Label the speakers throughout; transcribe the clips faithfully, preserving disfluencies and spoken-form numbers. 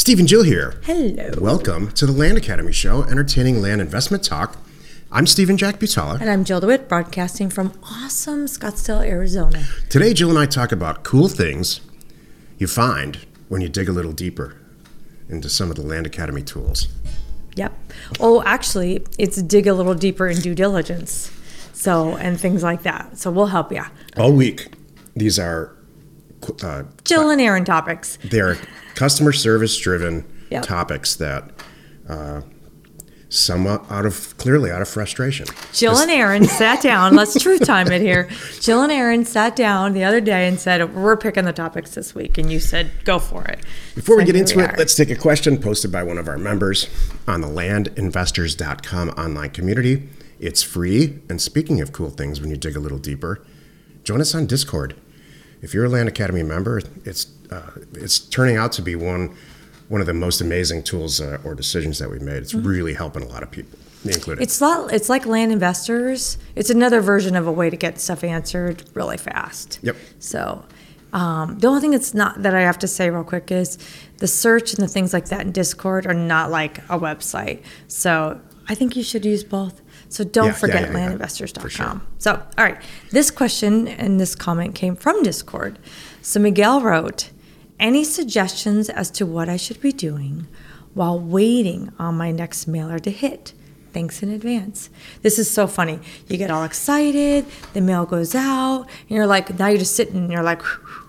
Speaker 1: Steve and Jill here.
Speaker 2: Hello.
Speaker 1: Welcome to the Land Academy Show, entertaining land investment talk. I'm Stephen Jack Butala.
Speaker 2: And I'm Jill DeWitt, broadcasting from awesome Scottsdale, Arizona.
Speaker 1: Today, Jill and I talk about cool things you find when you dig a little deeper into some of the Land Academy tools.
Speaker 2: Yep. Oh, actually, it's dig a little deeper in due diligence. So, and things like that. So we'll help you.
Speaker 1: All week, these are uh,
Speaker 2: Jill and Aaron topics.
Speaker 1: They're customer service driven
Speaker 2: Yep.
Speaker 1: topics that uh, somewhat out of, clearly out of frustration.
Speaker 2: Jill
Speaker 1: This-
Speaker 2: and Aaron sat down. Let's truth time it here. Jill and Aaron sat down the other day and said, we're picking the topics this week. And you said, go for it.
Speaker 1: Before we
Speaker 2: So
Speaker 1: get
Speaker 2: here
Speaker 1: into
Speaker 2: we
Speaker 1: it,
Speaker 2: are.
Speaker 1: let's take a question posted by one of our members on the land investors dot com online community. It's free. And speaking of cool things, when you dig a little deeper, join us on Discord. If you're a Land Academy member, it's uh, it's turning out to be one one of the most amazing tools uh, or decisions that we've made. It's
Speaker 2: Mm-hmm.
Speaker 1: really helping a lot of people, me included.
Speaker 2: It's not, it's like land investors. It's another version of a way to get stuff answered really fast.
Speaker 1: Yep.
Speaker 2: So um, the only thing that's not that I have to say real quick is the search and the things like that in Discord are not like a website. So I think you should use both. So don't
Speaker 1: Yeah, yeah,
Speaker 2: forget
Speaker 1: yeah, yeah,
Speaker 2: land investors dot com.
Speaker 1: for sure.
Speaker 2: So, all right. This question and this comment came from Discord. So Miguel wrote, any suggestions as to what I should be doing while waiting on my next mailer to hit? Thanks in advance. This is so funny. You get all excited, the mail goes out, and you're like, now you're just sitting and you're like,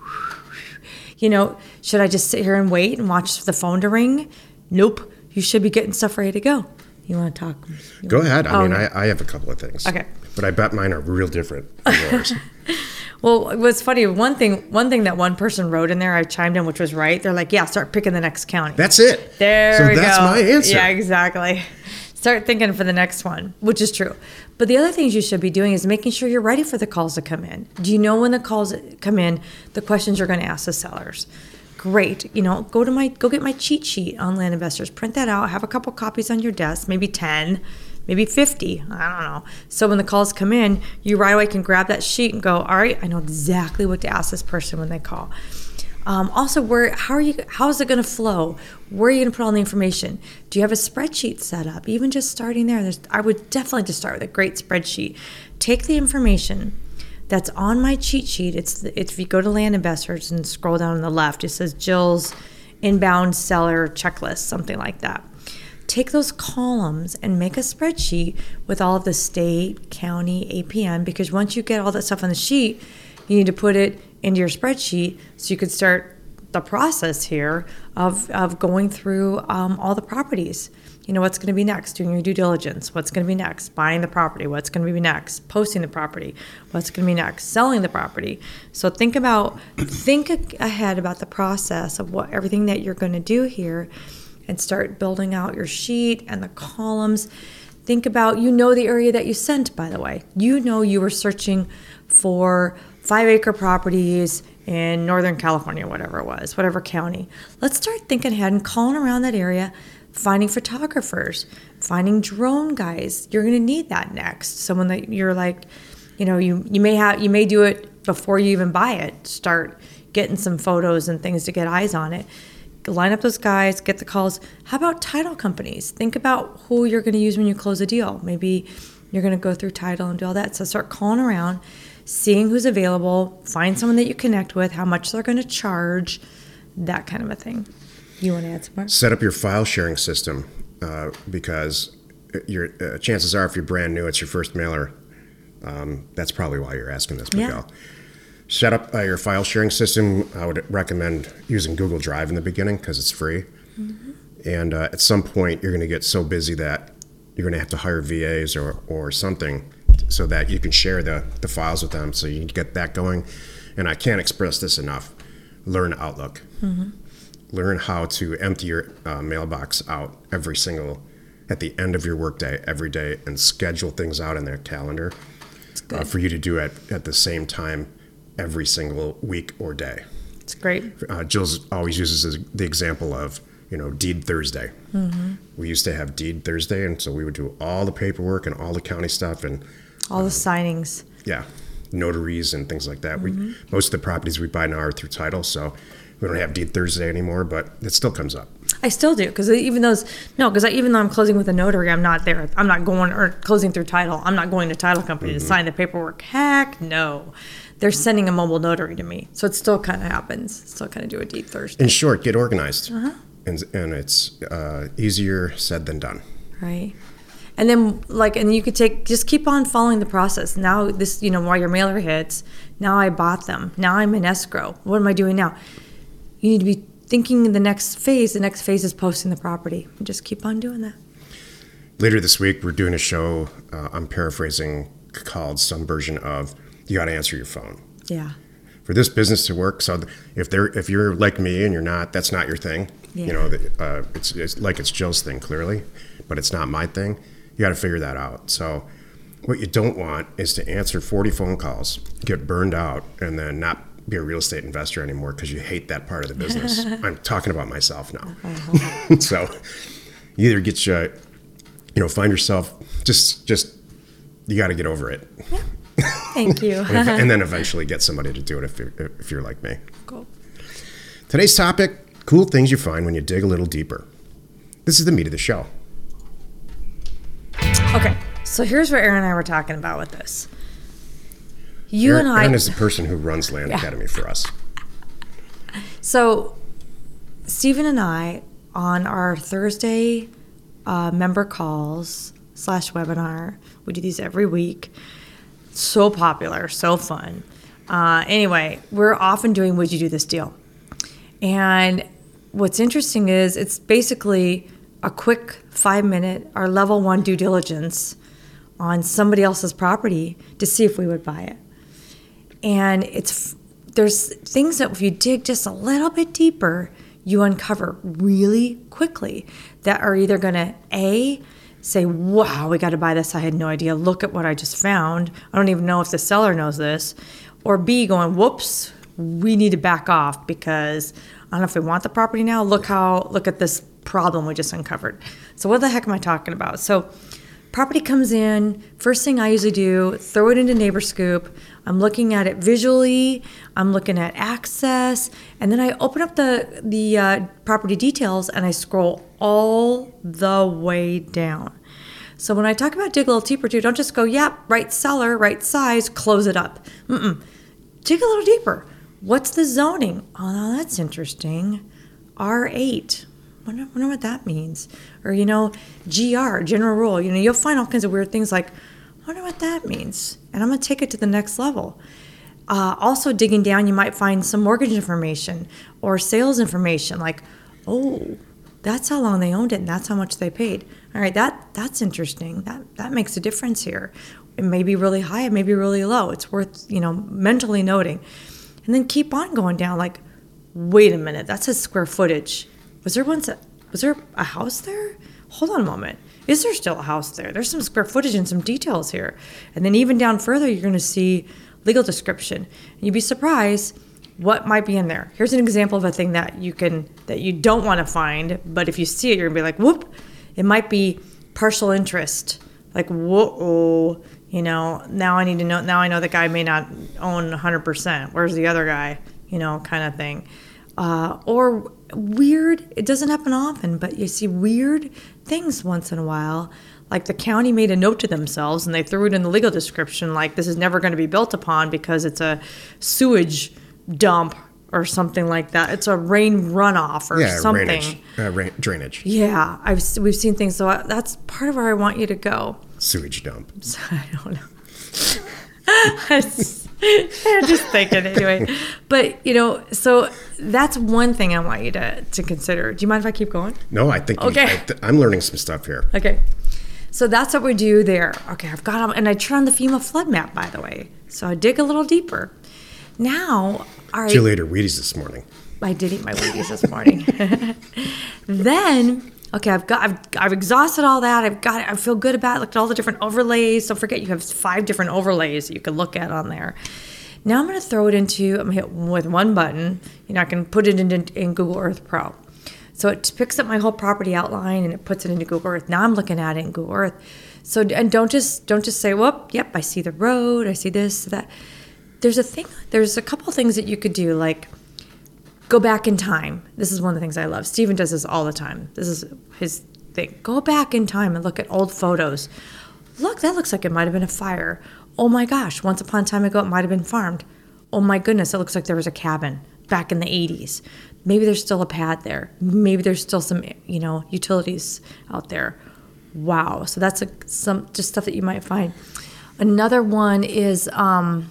Speaker 2: you know, should I just sit here and wait and watch the phone to ring? Nope. You should be getting stuff ready to go. You want to talk? You
Speaker 1: Go
Speaker 2: wanna-
Speaker 1: ahead. I
Speaker 2: Oh,
Speaker 1: mean,
Speaker 2: okay.
Speaker 1: I, I have a couple of things.
Speaker 2: Okay.
Speaker 1: But I bet mine are real different from yours.
Speaker 2: Well, it was funny. One thing, one thing that one person wrote in there, I chimed in, which was right. They're like, "Yeah, start picking the next county."
Speaker 1: That's it.
Speaker 2: There
Speaker 1: so
Speaker 2: we
Speaker 1: that's
Speaker 2: go.
Speaker 1: my answer.
Speaker 2: Yeah, exactly. Start thinking for the next one, which is true. But the other things you should be doing is making sure you're ready for the calls to come in. Do you know when the calls come in, the questions you're going to ask the sellers? Great. You know, go to my go get my cheat sheet on Land Investors. Print that out. Have a couple copies on your desk, maybe ten. Maybe fifty, I don't know. So when the calls come in, you right away can grab that sheet and go, all right, I know exactly what to ask this person when they call. Um, also, where how are you? How is it going to flow? Where are you going to put all the information? Do you have a spreadsheet set up? Even just starting there, there's, I would definitely just start with a great spreadsheet. Take the information that's on my cheat sheet. It's, the, it's if you go to Land Investors and scroll down on the left, it says Jill's inbound seller checklist, something like that. Take those columns and make a spreadsheet with all of the state, county, A P M, because once you get all that stuff on the sheet, you need to put it into your spreadsheet so you could start the process here of, of going through um, all the properties. You know, what's going to be next? Doing your due diligence. What's going to be next? Buying the property. What's going to be next? Posting the property. What's going to be next? Selling the property. So think about, think ahead about the process of what everything that you're going to do here, and start building out your sheet and the columns. Think about, you know the area that you sent, by the way. You know you were searching for five acre properties in Northern California, whatever it was, whatever county. Let's start thinking ahead and calling around that area, finding photographers, finding drone guys. You're gonna need that next. Someone that you're like, you know, you, you may have, you may do it before you even buy it. Start getting some photos and things to get eyes on it. Line up those guys, get the calls. How about title companies? Think about who you're going to use when you close a deal. Maybe you're going to go through title and do all that. So start calling around, seeing who's available, find someone that you connect with, how much they're going to charge, that kind of a thing. You want to add some more?
Speaker 1: Set up your file sharing system uh, because your uh, chances are, if you're brand new, it's your first mailer. Um, that's probably why you're asking this, Miguel.
Speaker 2: Yeah.
Speaker 1: Set up uh, your file sharing system. I would recommend using Google Drive in the beginning because it's free. Mm-hmm. And uh, at some point, you're going to get so busy that you're going to have to hire V As or, or something so that you can share the, the files with them, so you can get that going. And I can't express this enough. Learn Outlook. Mm-hmm. Learn how to empty your uh, mailbox out every single, at the end of your workday, every day, and schedule things out in their calendar uh, for you to do at, at the same time every single week or day.
Speaker 2: It's great.
Speaker 1: Uh, Jill's always uses the example of, you know, Deed Thursday. Mm-hmm. We used to have Deed Thursday, and so we would do all the paperwork and all the county stuff and
Speaker 2: all the um, signings.
Speaker 1: Yeah, notaries and things like that.
Speaker 2: Mm-hmm.
Speaker 1: We most of the properties we buy now are through title, so we don't have Deed Thursday anymore, but it still comes up.
Speaker 2: I still do, because even those, no, because even though I'm closing with a notary, I'm not there. I'm not going, or closing through title. I'm not going to title company mm-hmm. to sign the paperwork. Heck no. They're sending a mobile notary to me. So it still kind of happens. Still kind of do a deed Thursday.
Speaker 1: In short, get organized.
Speaker 2: Uh-huh.
Speaker 1: And, and it's uh, easier said than done.
Speaker 2: Right. And then, like, and you could take, just keep on following the process. Now, this, you know, while your mailer hits, now I bought them. Now I'm in escrow. What am I doing now? You need to be thinking the next phase. The next phase is posting the property. Just keep on doing that.
Speaker 1: Later this week, we're doing a show, uh, I'm paraphrasing, called some version of You Gotta Answer Your Phone.
Speaker 2: Yeah.
Speaker 1: For this business to work, so if they're if you're like me and you're not, that's not your thing. Yeah. You know, uh, it's, it's like it's Jill's thing, clearly, but it's not my thing. You got to figure that out. So what you don't want is to answer forty phone calls, get burned out, and then not be a real estate investor anymore because you hate that part of the business. I'm talking about myself now. Uh-huh. So you either get you, you know, find yourself, just, just you got to get over it.
Speaker 2: Yeah. Thank you.
Speaker 1: and, if, and then eventually get somebody to do it if you're, if you're like me.
Speaker 2: Cool.
Speaker 1: Today's topic, cool things you find when you dig a little deeper. This is the meat of the show.
Speaker 2: Okay, so here's what Aaron and I were talking about with this. You
Speaker 1: Aaron,
Speaker 2: and I...
Speaker 1: Aaron is the person who runs Land
Speaker 2: yeah.
Speaker 1: Academy for us.
Speaker 2: So Stephen and I, on our Thursday uh, member calls slash webinar, we do these every week. So popular, so fun. Uh, anyway, we're often doing Would You Do This Deal? And what's interesting is it's basically a quick five minute, our level one due diligence on somebody else's property to see if we would buy it. And it's there's things that if you dig just a little bit deeper, you uncover really quickly that are either going to, A, say, wow, we got to buy this. I had no idea. Look at what I just found. I don't even know if the seller knows this. Or B, going, whoops, we need to back off because I don't know if we want the property now. Look how, look at this problem we just uncovered. So what the heck am I talking about? So property comes in. First thing I usually do, throw it into NeighborScoop. I'm looking at it visually. I'm looking at access. And then I open up the, the uh, property details and I scroll all the way down. So when I talk about dig a little deeper too, don't just go, yep, right seller, right size, close it up. Mm-mm. Dig a little deeper. What's the zoning? Oh, that's interesting. R eight. Wonder, wonder what that means. Or, you know, G R, general rule. You know, you'll find all kinds of weird things like, I wonder what that means. And I'm going to take it to the next level. Uh, also digging down, you might find some mortgage information or sales information like, oh, that's how long they owned it and that's how much they paid. All right, that that's interesting. That that makes a difference here. It may be really high, it may be really low. It's worth, you know, mentally noting. And then keep on going down like, wait a minute, that says square footage. Was there once a, was there a house there? Hold on a moment. Is there still a house there? There's some square footage and some details here. And then even down further, you're going to see legal description. And you'd be surprised what might be in there. Here's an example of a thing that you can that you don't want to find, but if you see it, you're going to be like, whoop. It might be partial interest. Like, whoa, you know, now I need to know, now I know the guy may not own one hundred percent. Where's the other guy? You know, kind of thing. Uh, or weird, it doesn't happen often, but you see weird things once in a while. Like the county made a note to themselves and they threw it in the legal description like this is never going to be built upon because it's a sewage dump or something like that. It's a rain runoff or
Speaker 1: yeah,
Speaker 2: something.
Speaker 1: Drainage. Uh, rain, drainage.
Speaker 2: Yeah, I've we've seen things. So I, that's part of where I want you to go.
Speaker 1: Sewage dump.
Speaker 2: So, I don't know. I'm just thinking anyway. But, you know, so that's one thing I want you to, to consider. Do you mind if I keep going?
Speaker 1: No, I think
Speaker 2: okay.
Speaker 1: you, I th- I'm learning some stuff here.
Speaker 2: Okay. So that's what we do there. Okay, I've got them. And I turn on the FEMA flood map, by the way. So I dig a little deeper. Now, all right.
Speaker 1: Jill ate her Wheaties this morning.
Speaker 2: I did eat my Wheaties this morning. Then, okay, I've got, I've, I've exhausted all that. I've got it. I feel good about it. Looked at all the different overlays. Don't forget, you have five different overlays that you can look at on there. Now I'm going to throw it into, I'm going to hit with one button. You know, I can put it in, in Google Earth Pro. So it picks up my whole property outline and it puts it into Google Earth. Now I'm looking at it in Google Earth. So, and don't just, don't just say, whoop, yep, I see the road. I see this, that. There's a thing, there's a couple things that you could do. Like Go back in time. This is one of the things I love. Steven does this all the time. This is his thing. Go back in time and look at old photos. Look, that looks like it might have been a fire. Oh my gosh, once upon a time ago, it might have been farmed. Oh my goodness, it looks like there was a cabin back in the eighties. Maybe there's still a pad there. Maybe there's still some, you know, utilities out there. Wow. So that's a, some just stuff that you might find. Another one is, um,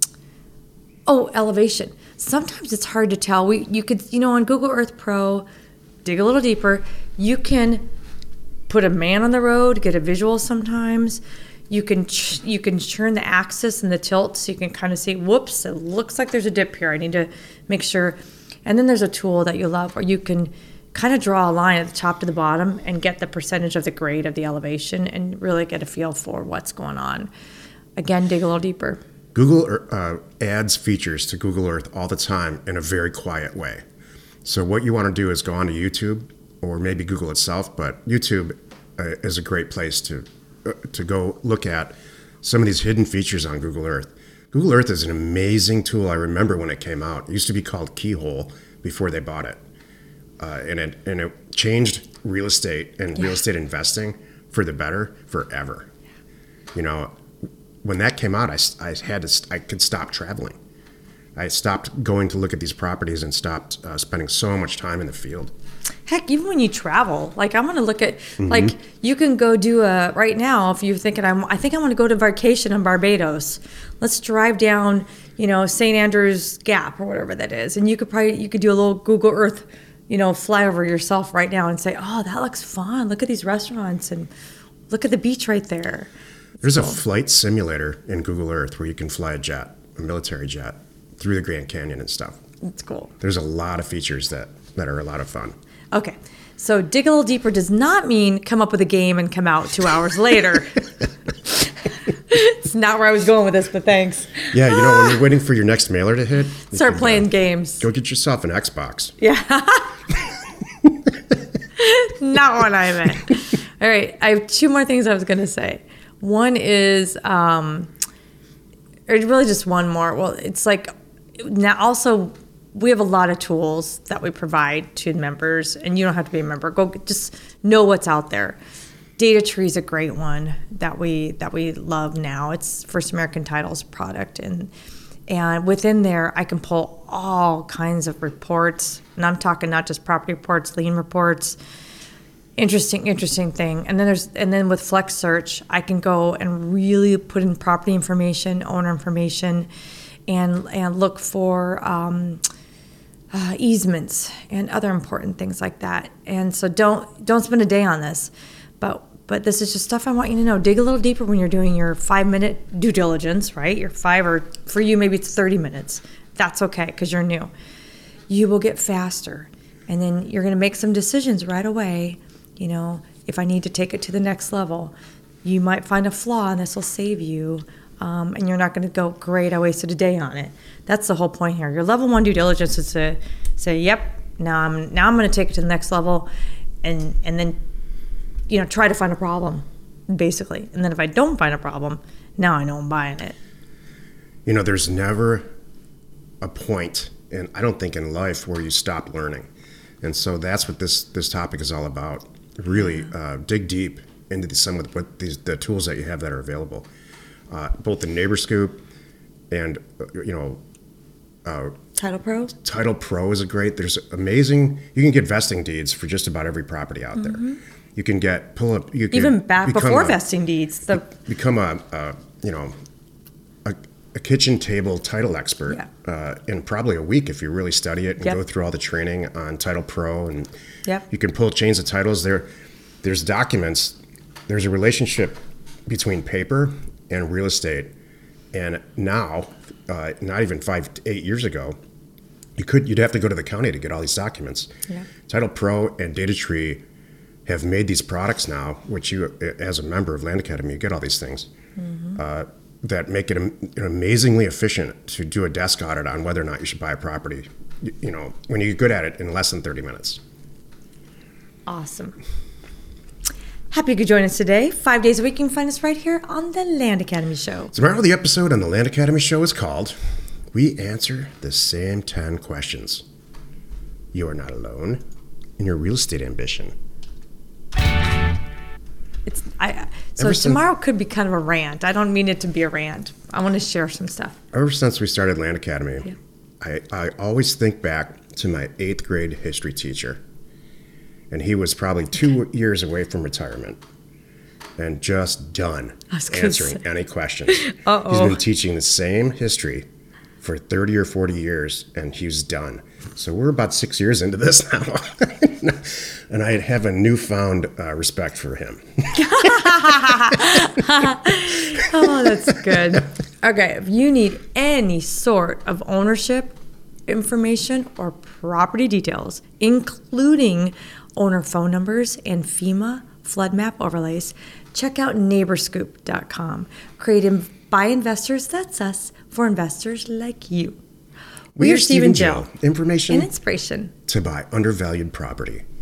Speaker 2: oh, elevation. Sometimes it's hard to tell. We you could, you know, on Google Earth Pro, dig a little deeper. You can put a man on the road, get a visual sometimes. You can ch- you can turn the axis and the tilt so you can kind of see, whoops, it looks like there's a dip here. I need to make sure. And then there's a tool that you love where you can kind of draw a line at the top to the bottom and get the percentage of the grade of the elevation and really get a feel for what's going on. Again, dig a little deeper.
Speaker 1: Google uh, adds features to Google Earth all the time in a very quiet way. So what you want to do is go onto YouTube or maybe Google itself, but YouTube uh, is a great place to uh, to go look at some of these hidden features on Google Earth. Google Earth is an amazing tool. I remember when it came out. It used to be called Keyhole before they bought it. Uh, and it and it changed real estate and yeah. real estate investing for the better forever. You know, when that came out, I, I had to I could stop traveling. I stopped going to look at these properties and stopped uh, spending so much time in the field.
Speaker 2: Heck, even when you travel, like I'm going to look at, mm-hmm. like you can go do a, right now, if you're thinking, I'm, I think I want to go to vacation in Barbados. Let's drive down, you know, Saint Andrews Gap or whatever that is. And you could probably, you could do a little Google Earth, you know, fly over yourself right now and say, oh, that looks fun. Look at these restaurants and look at the beach right there.
Speaker 1: There's
Speaker 2: so.
Speaker 1: a flight simulator in Google Earth where you can fly a jet, a military jet, through the Grand Canyon and stuff.
Speaker 2: That's cool.
Speaker 1: There's a lot of features that, that are a lot of fun.
Speaker 2: Okay, so dig a little deeper does not mean come up with a game and come out two hours later. It's not where I was going with this, but thanks.
Speaker 1: Yeah, you know, when you're waiting for your next mailer to hit,
Speaker 2: start
Speaker 1: can,
Speaker 2: playing
Speaker 1: uh,
Speaker 2: games.
Speaker 1: Go get yourself an Xbox.
Speaker 2: Yeah. Not what I meant. All right, I have two more things I was going to say. One is, um, or really just one more. Well, it's like now also we have a lot of tools that we provide to members, and you don't have to be a member. Go just know what's out there. Data Tree is a great one that we that we love now. It's First American Title's product, and and within there I can pull all kinds of reports, and I'm talking not just property reports, lien reports. Interesting, interesting thing. And then there's and then with Flex Search, I can go and really put in property information, owner information, and and look for um, uh, easements and other important things like that. And so don't don't spend a day on this, but but this is just stuff I want you to know. Dig a little deeper when you're doing your five minute due diligence, right? Your five or for you maybe it's thirty minutes. That's okay because you're new. You will get faster, and then you're going to make some decisions right away. You know, if I need to take it to the next level, you might find a flaw and this will save you. Um, and you're not going to go, great, I wasted a day on it. That's the whole point here. Your level one due diligence is to say, yep, now I'm now I'm going to take it to the next level and, and then, you know, try to find a problem, basically. And then if I don't find a problem, now I know I'm buying it.
Speaker 1: You know, there's never a point, and I don't think in life, where you stop learning. And so that's what this, this topic is all about. Really uh, dig deep into the, some of the, what these, the tools that you have that are available. Uh, both the NeighborScoop and, uh, you know, uh,
Speaker 2: Title Pro?
Speaker 1: Title Pro is a great, there's amazing, you can get vesting deeds for just about every property out mm-hmm. there. You can get, pull up, you can
Speaker 2: even back before
Speaker 1: a,
Speaker 2: vesting deeds. The
Speaker 1: become a, a you know, a, a kitchen table title expert
Speaker 2: yeah.
Speaker 1: uh, in probably a week if you really study it and
Speaker 2: yep.
Speaker 1: go through all the training on Title Pro. And
Speaker 2: yep.
Speaker 1: you can pull chains of titles there. There's documents. There's a relationship between paper and real estate. And now, uh, not even five, eight years ago, you could you'd have to go to the county to get all these documents. Yeah. Title Pro and Data Tree have made these products now, which you, as a member of Land Academy, you get all these things. Mm-hmm. Uh, that make it amazingly efficient to do a desk audit on whether or not you should buy a property, you know, when you're good at it in less than thirty minutes.
Speaker 2: Awesome. Happy you could join us today. Five days a week, you can find us right here on the Land Academy Show.
Speaker 1: Tomorrow, the episode on the Land Academy Show is called We Answer the Same ten Questions. You are not alone in your real estate ambition.
Speaker 2: It's I. So
Speaker 1: Ever since-
Speaker 2: tomorrow could be kind of a rant. I don't mean it to be a rant. I want to share some stuff.
Speaker 1: Ever since we started Land Academy,
Speaker 2: Yeah.
Speaker 1: I, I always think back to my eighth grade history teacher. And he was probably two years away from retirement and just done
Speaker 2: I was gonna
Speaker 1: answering
Speaker 2: say.
Speaker 1: any questions.
Speaker 2: Uh-oh.
Speaker 1: He's been teaching the same history for thirty or forty years, and he's done. So we're about six years into this now. And I have a newfound uh, respect for him.
Speaker 2: Oh, that's good. Okay, if you need any sort of ownership information or property details, including owner phone numbers and FEMA flood map overlays, check out neighbor scoop dot com. Created by investors, that's us, for investors like you.
Speaker 1: We are
Speaker 2: Steve and
Speaker 1: Jill. Information
Speaker 2: and inspiration.
Speaker 1: to buy undervalued property.